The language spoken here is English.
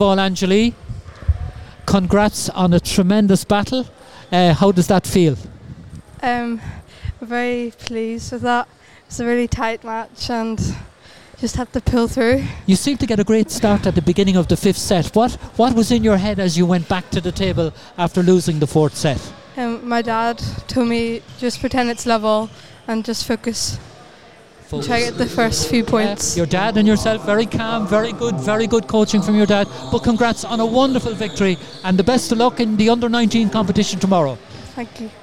Ball, Angeli. Congrats on a tremendous battle. How does that feel? Very pleased with that. It's a really tight match and just had to pull through. You seemed to get a great start at the beginning of the fifth set. What was in your head as you went back to the table after losing the fourth set? My dad told me just pretend it's level and just focus. Try to get the first few points. Your dad and yourself, very calm, very good coaching from your dad. But congrats on a wonderful victory and the best of luck in the under-19 competition tomorrow. Thank you.